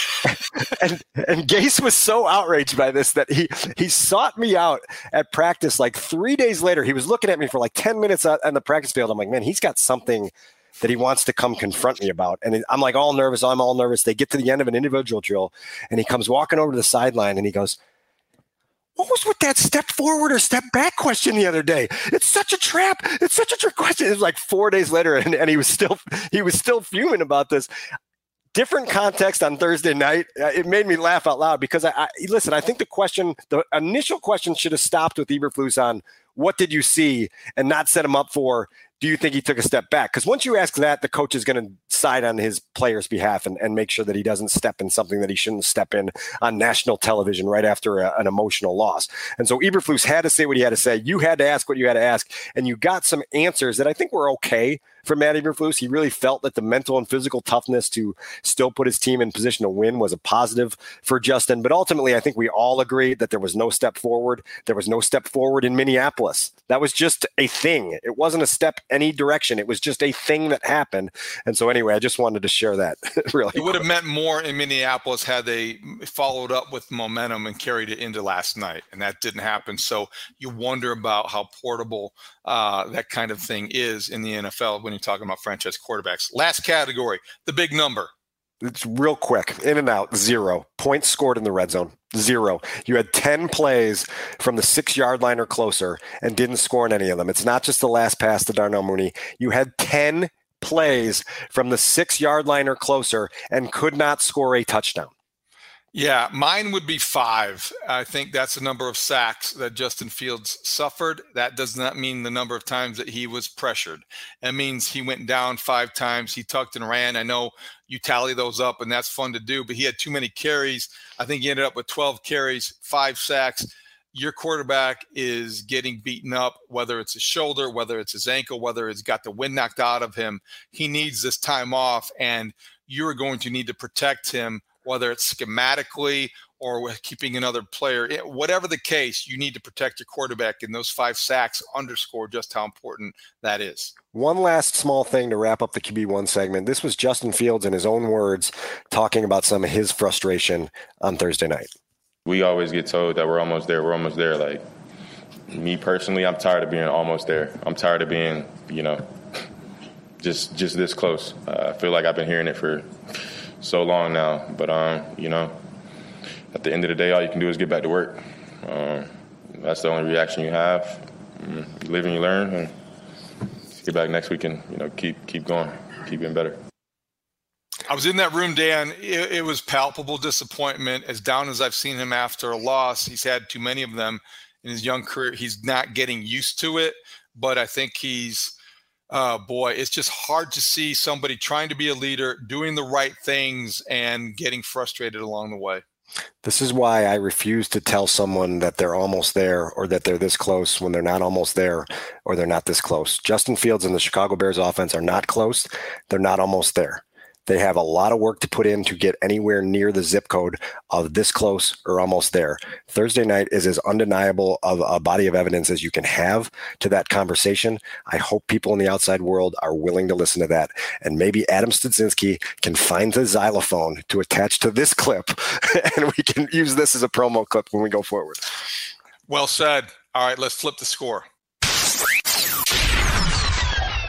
and and Gase was so outraged by this that he he sought me out at practice like three days later. He was looking at me for like ten minutes on, on the practice field. I'm like, man, he's got something that he wants to come confront me about. And I'm like all nervous. I'm all nervous. They get to the end of an individual drill, and he comes walking over to the sideline, and he goes, "What was with that step forward or step back question the other day? It's such a trap. It's such a trick question." It was like four days later, and, and he was still he was still fuming about this. Different context on Thursday night. Uh, it made me laugh out loud because I, I listen. I think the question, the initial question, should have stopped with Eberflus on what did you see, and not set him up for, do you think he took a step back? Because once you ask that, the coach is going to side on his player's behalf and, and make sure that he doesn't step in something that he shouldn't step in on national television right after a, an emotional loss. And so Eberflus had to say what he had to say. You had to ask what you had to ask, and you got some answers that I think were okay for Matt Eberflus. He really felt that the mental and physical toughness to still put his team in position to win was a positive for Justin. But ultimately, I think we all agreed that there was no step forward. There was no step forward in Minneapolis. That was just a thing. It wasn't a step any direction. It was just a thing that happened. And so anyway, I just wanted to share that. Really, it would have meant more in Minneapolis had they followed up with momentum and carried it into last night. And that didn't happen. So you wonder about how portable uh, that kind of thing is in the N F L when you're talking about franchise quarterbacks. Last category, the big number. It's real quick. In and out, zero. Points scored in the red zone, zero. You had ten plays from the six-yard line or closer and didn't score in any of them. It's not just the last pass to Darnell Mooney. You had ten plays from the six-yard line or closer and could not score a touchdown. Yeah, mine would be five. I think that's the number of sacks that Justin Fields suffered. That does not mean the number of times that he was pressured. It means he went down five times. He tucked and ran. I know you tally those up, and that's fun to do, but he had too many carries. I think he ended up with twelve carries, five sacks. Your quarterback is getting beaten up, whether it's his shoulder, whether it's his ankle, whether it's got the wind knocked out of him. He needs this time off, and you're going to need to protect him, whether it's schematically or keeping another player. Whatever the case, you need to protect your quarterback, and those five sacks underscore just how important that is. One last small thing to wrap up the Q B one segment. This was Justin Fields, in his own words, talking about some of his frustration on Thursday night. We always get told that we're almost there. We're almost there. Like, me personally, I'm tired of being almost there. I'm tired of being, you know, just just this close. Uh, I feel like I've been hearing it for so long now. But, um, you know, at the end of the day, all you can do is get back to work. Um, that's the only reaction you have. Um, you live and you learn, and get back next week and, you know, keep keep going, keep getting better. I was in that room, Dan. It, it was palpable disappointment. As down as I've seen him after a loss, he's had too many of them in his young career. He's not getting used to it, but I think he's Uh, boy, it's just hard to see somebody trying to be a leader, doing the right things, and getting frustrated along the way. This is why I refuse to tell someone that they're almost there or that they're this close when they're not almost there or they're not this close. Justin Fields and the Chicago Bears offense are not close. They're not almost there. They have a lot of work to put in to get anywhere near the zip code of this close or almost there. Thursday night is as undeniable of a body of evidence as you can have to that conversation. I hope people in the outside world are willing to listen to that. And maybe Adam Studzinski can find the xylophone to attach to this clip, and we can use this as a promo clip when we go forward. Well said. All right, let's flip the score.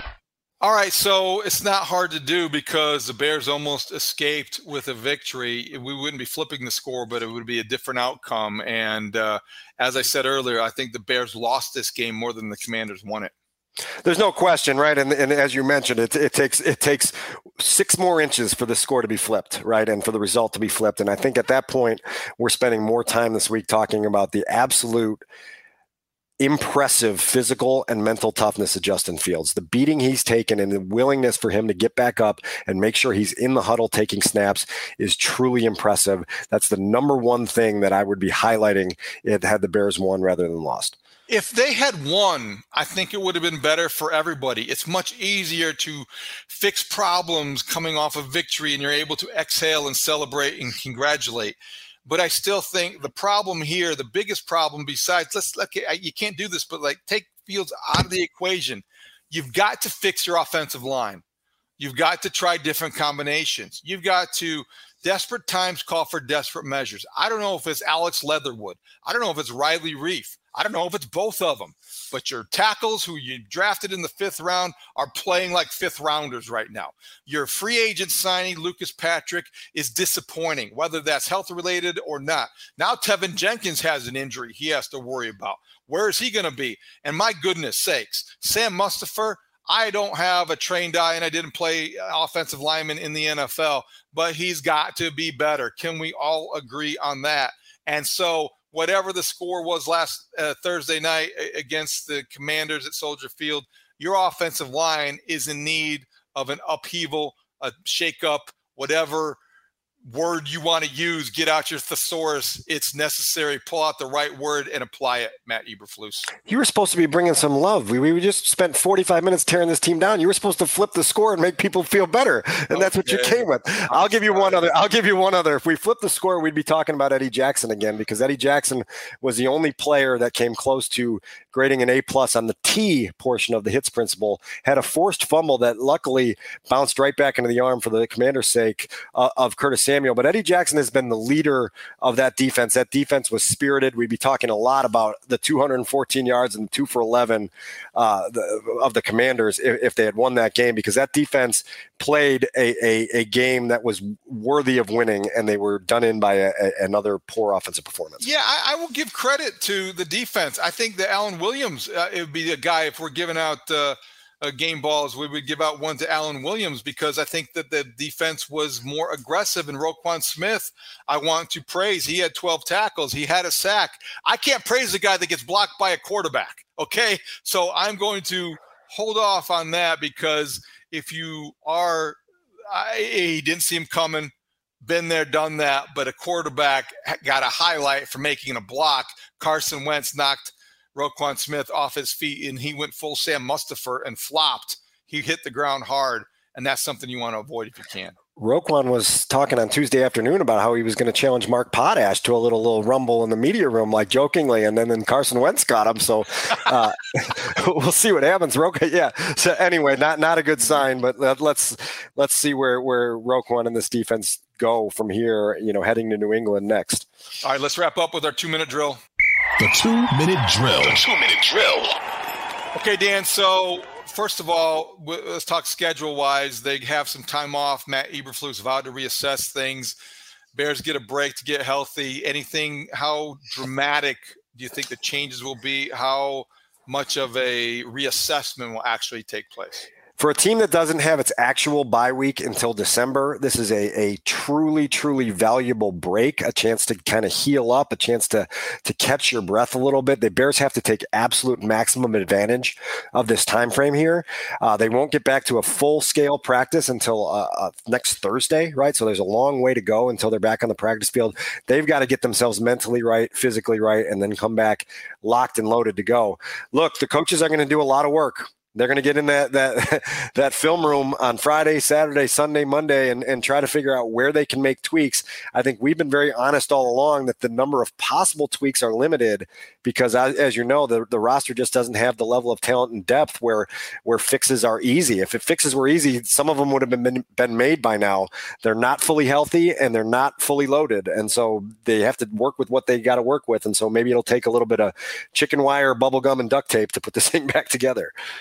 All right, so it's not hard to do because the Bears almost escaped with a victory. We wouldn't be flipping the score, but it would be a different outcome. And uh, as I said earlier, I think the Bears lost this game more than the Commanders won it. There's no question, right? And, and as you mentioned, it, it takes it takes six more inches for the score to be flipped, right? And for the result to be flipped. And I think at that point, we're spending more time this week talking about the absolute impressive physical and mental toughness of Justin Fields. The beating he's taken and the willingness for him to get back up and make sure he's in the huddle taking snaps is truly impressive. That's the number one thing that I would be highlighting it had the Bears won rather than lost. If they had won, I think it would have been better for everybody. It's much easier to fix problems coming off of victory, and you're able to exhale and celebrate and congratulate. But I still think the problem here, the biggest problem besides, let's look, you can't do this, but like take Fields out of the equation. You've got to fix your offensive line. You've got to try different combinations. You've got to, desperate times call for desperate measures. I don't know if it's Alex Leatherwood. I don't know if it's Riley Reif. I don't know if it's both of them, but your tackles who you drafted in the fifth round are playing like fifth rounders right now. Your free agent signing, Lucas Patrick, is disappointing, whether that's health related or not. Now Tevin Jenkins has an injury he has to worry about. Where is he going to be? And my goodness sakes, Sam Mustipher, I don't have a trained eye and I didn't play offensive lineman in the N F L, but he's got to be better. Can we all agree on that? And so whatever the score was last uh, Thursday night against the Commanders at Soldier Field, your offensive line is in need of an upheaval, a shakeup, whatever word you want to use. Get out your thesaurus. It's necessary. Pull out the right word and apply it, Matt Eberflus. You were supposed to be bringing some love. We, we just spent forty-five minutes tearing this team down. You were supposed to flip the score and make people feel better, and okay. That's what you came with. I'm I'll give sorry. you one other. I'll give you one other. If we flip the score, we'd be talking about Eddie Jackson again, because Eddie Jackson was the only player that came close to grading an A plus on the T portion of the hits principle. Had a forced fumble that luckily bounced right back into the arm for the Commander's sake uh, of Curtis Samuel. But Eddie Jackson has been the leader of that defense. That defense was spirited. We'd be talking a lot about the two hundred fourteen yards and two for eleven uh, the, of the Commanders if, if they had won that game, because that defense played a, a, a game that was worthy of winning, and they were done in by a, a, another poor offensive performance. Yeah, I, I will give credit to the defense. I think that Alan Williams, uh, it would be a guy, if we're giving out uh, uh, game balls, we would give out one to Alan Williams, because I think that the defense was more aggressive. And Roquan Smith, I want to praise. He had twelve tackles. He had a sack. I can't praise the guy that gets blocked by a quarterback. Okay. So I'm going to hold off on that, because if you are, I, he didn't see him coming, been there, done that, but a quarterback got a highlight for making a block. Carson Wentz knocked Roquan Smith off his feet, and he went full Sam Mustipher and flopped. He hit the ground hard, and that's something you want to avoid if you can. Roquan was talking on Tuesday afternoon about how he was going to challenge Mark Potash to a little little rumble in the media room, like jokingly, and then, then Carson Wentz got him. So uh, we'll see what happens. Roquan, yeah. So anyway, not not a good sign, but let's let's see where where Roquan and this defense go from here. You know, heading to New England next. All right, let's wrap up with our two minute drill. The two minute drill. The two minute drill. Okay, Dan. So. First of all, let's talk schedule-wise. They have some time off. Matt Eberflus vowed to reassess things. Bears get a break to get healthy. Anything, how dramatic do you think the changes will be? How much of a reassessment will actually take place? For a team that doesn't have its actual bye week until December, this is a, a truly, truly valuable break, a chance to kind of heal up, a chance to to catch your breath a little bit. The Bears have to take absolute maximum advantage of this time frame here. Uh, they won't get back to a full-scale practice until uh, uh, next Thursday, right? So there's a long way to go until they're back on the practice field. They've got to get themselves mentally right, physically right, and then come back locked and loaded to go. Look, the coaches are going to do a lot of work. They're going to get in that that that film room on Friday, Saturday, Sunday, Monday, and, and try to figure out where they can make tweaks. I think we've been very honest all along that the number of possible tweaks are limited because, as, as you know, the, the roster just doesn't have the level of talent and depth where where fixes are easy. If it fixes were easy, some of them would have been, been made by now. They're not fully healthy, and they're not fully loaded, and so they have to work with what they got to work with, and so maybe it'll take a little bit of chicken wire, bubble gum, and duct tape to put this thing back together.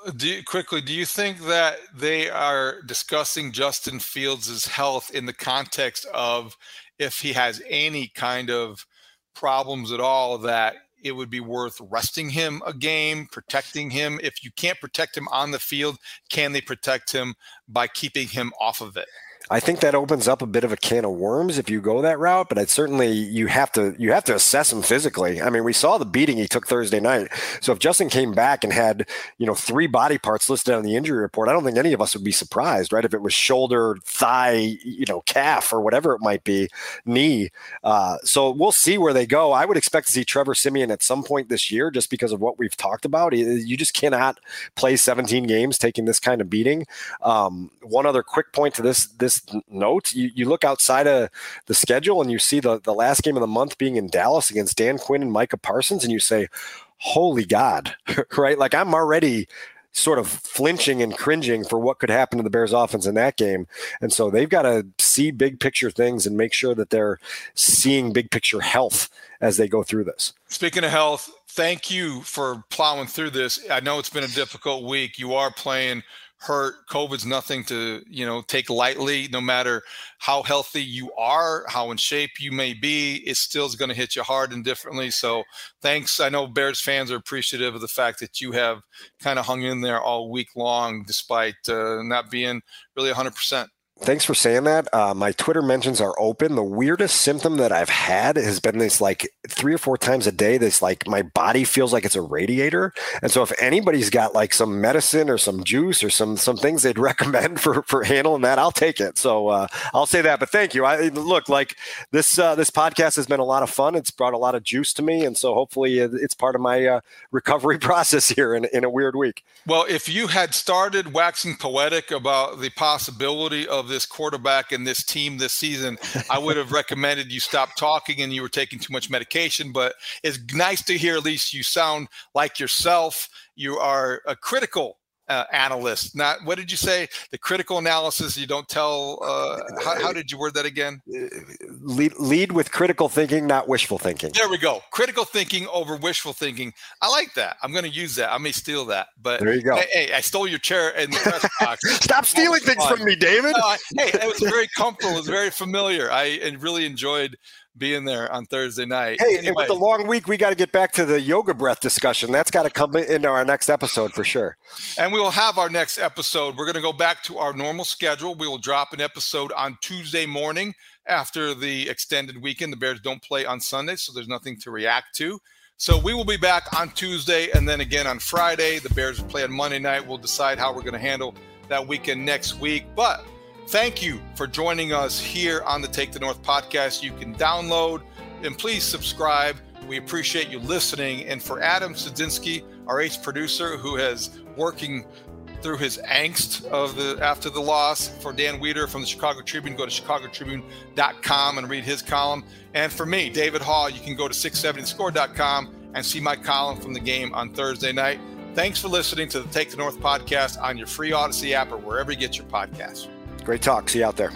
do you, quickly, do you think that they are discussing Justin Fields' health in the context of if he has any kind of problems at all, that it would be worth resting him a game, protecting him? If you can't protect him on the field, can they protect him by keeping him off of it? I think that opens up a bit of a can of worms if you go that route, but I'd certainly you have to you have to assess him physically. I mean, we saw the beating he took Thursday night. So if Justin came back and had, you know, three body parts listed on the injury report, I don't think any of us would be surprised, right? If it was shoulder, thigh, you know, calf, or whatever it might be, knee. Uh, so we'll see where they go. I would expect to see Trevor Siemian at some point this year, just because of what we've talked about. You just cannot play seventeen games taking this kind of beating. Um, one other quick point to this this. note, you, you look outside of the schedule and you see the, the last game of the month being in Dallas against Dan Quinn and Micah Parsons, and you say, holy God, right? Like, I'm already sort of flinching and cringing for what could happen to the Bears offense in that game. And so they've got to see big picture things and make sure that they're seeing big picture health as they go through this. Speaking of health, thank you for plowing through this. I know it's been a difficult week. You are playing hurt. COVID's nothing to, you know, take lightly. No matter how healthy you are, how in shape you may be, it still is going to hit you hard and differently. So thanks. I know Bears fans are appreciative of the fact that you have kind of hung in there all week long, despite uh, not being really one hundred percent. Thanks for saying that. Uh, my Twitter mentions are open. The weirdest symptom that I've had has been this, like, three or four times a day, this, like, my body feels like it's a radiator. And so if anybody's got, like, some medicine or some juice or some some things they'd recommend for, for handling that, I'll take it. So uh, I'll say that. But thank you. I look, like, this uh, this podcast has been a lot of fun. It's brought a lot of juice to me. And so hopefully it's part of my uh, recovery process here in, in a weird week. Well, if you had started waxing poetic about the possibility of this quarterback and this team this season, I would have recommended you stop talking and you were taking too much medication. But it's nice to hear at least you sound like yourself. You are a critical uh, analyst. Not, what did you say? The critical analysis. You don't tell. Uh, how, how did you word that again? Lead, lead with critical thinking, not wishful thinking. There we go. Critical thinking over wishful thinking. I like that. I'm going to use that. I may steal that. But there you go. Hey, hey I stole your chair in the press box. Stop stealing things fun. from me, David. No, I, hey, it was very comfortable. It was very familiar. I really enjoyed being there on Thursday night. Hey, anyway. And with the long week, we got to get back to the yoga breath discussion. That's got to come into our next episode for sure. And we will have our next episode. We're going to go back to our normal schedule. We will drop an episode on Tuesday morning after the extended weekend. The Bears don't play on Sunday, so there's nothing to react to. So we will be back on Tuesday and then again on Friday. The Bears will play on Monday night. We'll decide how we're going to handle that weekend next week. But thank you for joining us here on the Take the North podcast. You can download and please subscribe. We appreciate you listening. And for Adam Sadzinski, our ace producer, who has working through his angst of the after the loss, for Dan Weeder from the Chicago Tribune, go to chicago tribune dot com and read his column. And for me, David Hall, you can go to six seventy the score dot com and see my column from the game on Thursday night. Thanks for listening to the Take the North podcast on your free Odyssey app or wherever you get your podcasts. Great talk. See you out there.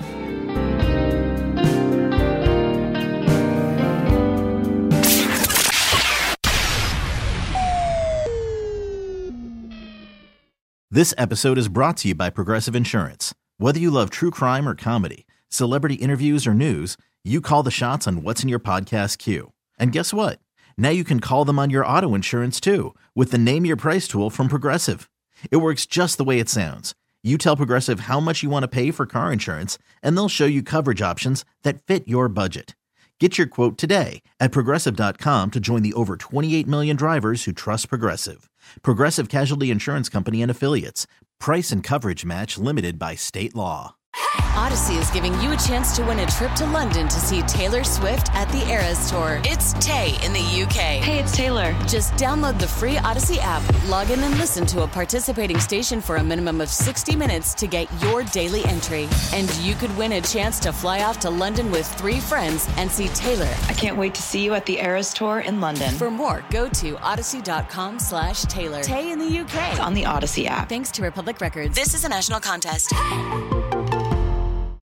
This episode is brought to you by Progressive Insurance. Whether you love true crime or comedy, celebrity interviews or news, you call the shots on what's in your podcast queue. And guess what? Now you can call them on your auto insurance too with the Name Your Price tool from Progressive. It works just the way it sounds. You tell Progressive how much you want to pay for car insurance, and they'll show you coverage options that fit your budget. Get your quote today at progressive dot com to join the over twenty-eight million drivers who trust Progressive. Progressive Casualty Insurance Company and Affiliates. Price and coverage match limited by state law. Odyssey is giving you a chance to win a trip to London to see Taylor Swift at the Eras Tour. It's Tay in the U K. Hey, it's Taylor. Just download the free Odyssey app, log in and listen to a participating station for a minimum of sixty minutes to get your daily entry. And you could win a chance to fly off to London with three friends and see Taylor. I can't wait to see you at the Eras Tour in London. For more, go to odyssey dot com slash Taylor. Tay in the U K. It's on the Odyssey app. Thanks to Republic Records. This is a national contest.